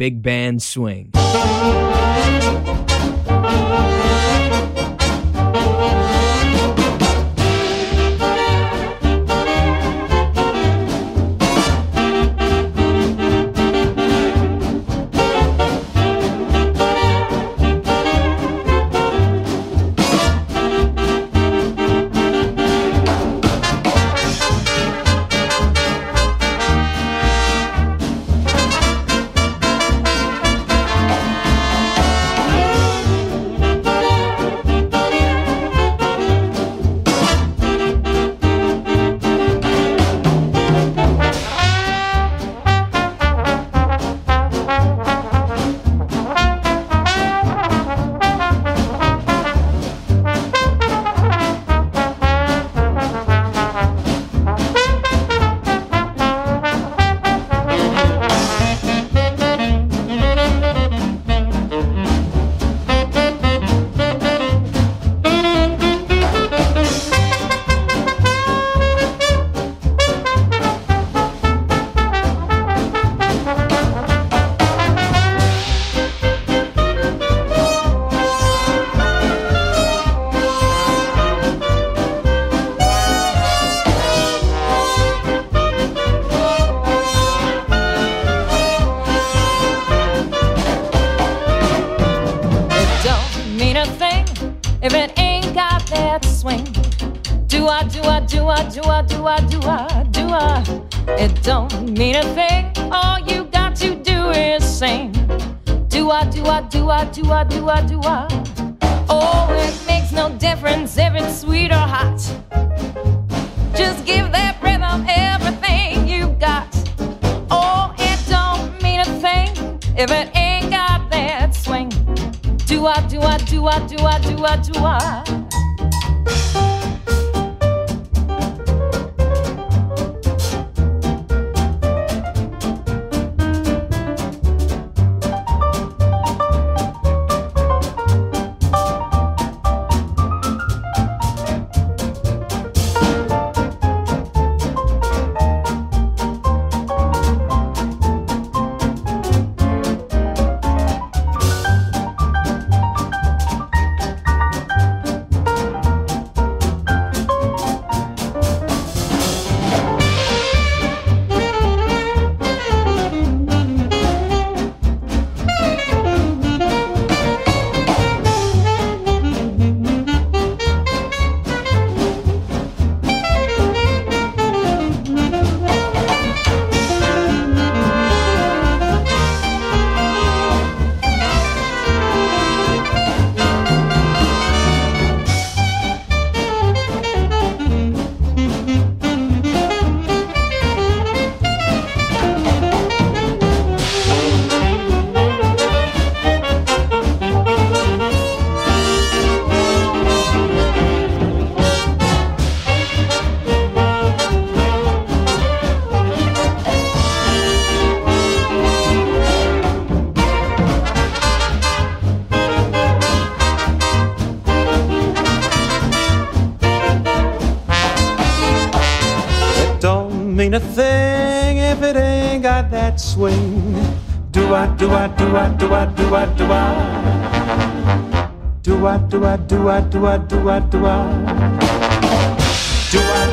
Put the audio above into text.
big band swing. It don't mean a thing. All you got to do is sing. Do-ah, do-ah, do-ah, do-ah, do-ah, do-ah. Oh, it makes no difference if it's sweet or hot. Just give that rhythm everything you got. Oh, it don't mean a thing if it ain't got that swing. Do-ah, do-ah, do-ah, do-ah, do-ah, do-ah. Mean a thing if it ain't got that swing. Do-ah, do-ah, do-ah, do-ah, do-ah, do-ah. Do-ah, do-ah, do-ah, do-ah, do-ah, do-ah. Do-ah,